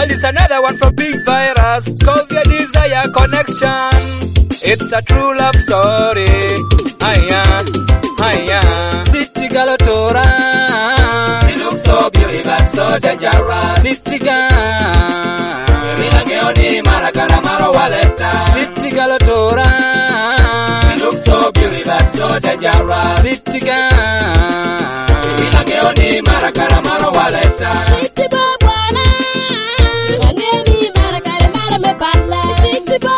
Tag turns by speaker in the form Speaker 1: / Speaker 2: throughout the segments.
Speaker 1: Well, it's another one from Big Virus. Scovia Desire Connection. It's a true love story. Aya, aya. City Galotora. She looks so beautiful, so dangerous. City Gal. Milangeoni Marakara Maro Waleta. City Galotora. She looks so beautiful, so dangerous. City Gal. Milangeoni Marakara Maro Waleta.
Speaker 2: City Babwana. Milangeoni Marakara Maro me pala. City Boy.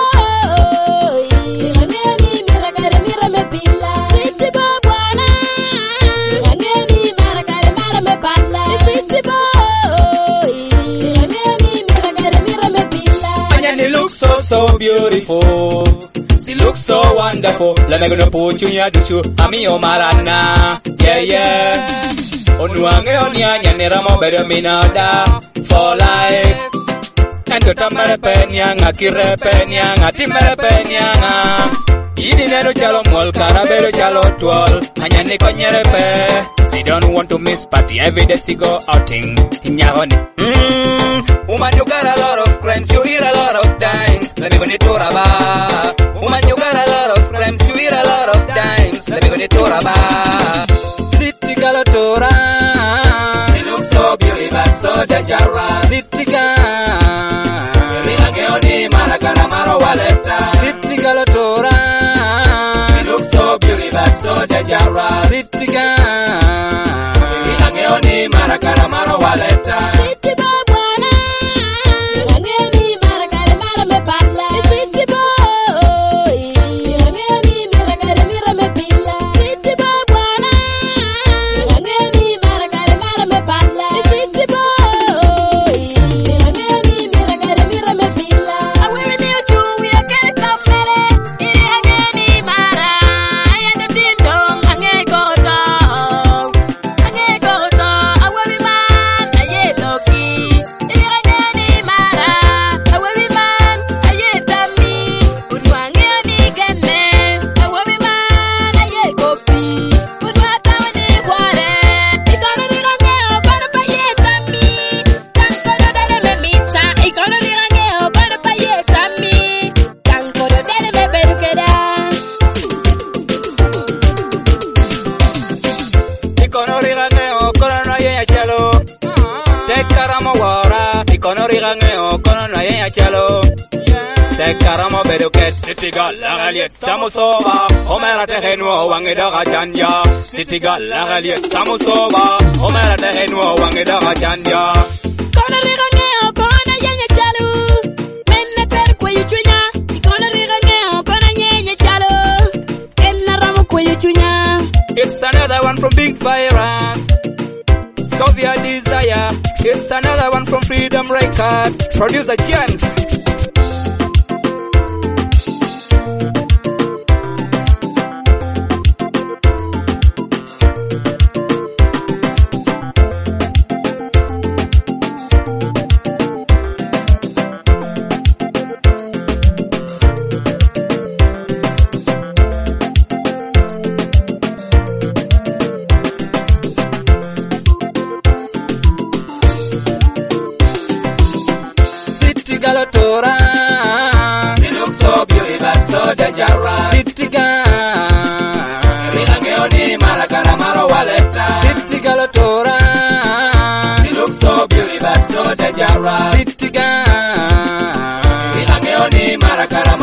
Speaker 1: So beautiful, she looks so wonderful. Let me gonna put you near the shoe. Ami o marana, yeah yeah. Onuange onia nyanera mo bedo minada for life. And to tamare penyanga kire penyanga timare penyanga. Idi neno chalo mol karabero chalo twal. Anyane konyere pe. She don't want to miss party every day she go outing. Inyahoni. Woman, you got a lot of crimes, you hear a lot of times. Let me go to Toraba. Woman, you got a lot of crimes, you hear a lot of times. Let me go to Toraba. City Galotora. She looks so beautiful, so dangerous. City Gal. Milangeoni Marakara Maro Waleta. City Galotora. She looks so beautiful, so dangerous. City Gal. Milangeoni Marakara Maro Waleta. Karamo beduket City Gal Lagaliet Samusova Omera Tehenwo Wangeda Janja City Gal Lagaliet Samusova Omera Tehenwo Wangeda Janja
Speaker 2: Kona rirangeo kona yenye chalu Menne per kwe yuchunya Kona rirangeo kona yenye chalu Enna ramu kwe yuchunya.
Speaker 1: It's another one from Big Virus Scovia Desire. It's another one from Freedom Records. Producer James. Galotora. She looks so beautiful, so dangerous. City Gal. Milangeoni Marakara Maro Waleta. City Galotora. She looks so beautiful, so dangerous. City Gal. Milangeoni Marakara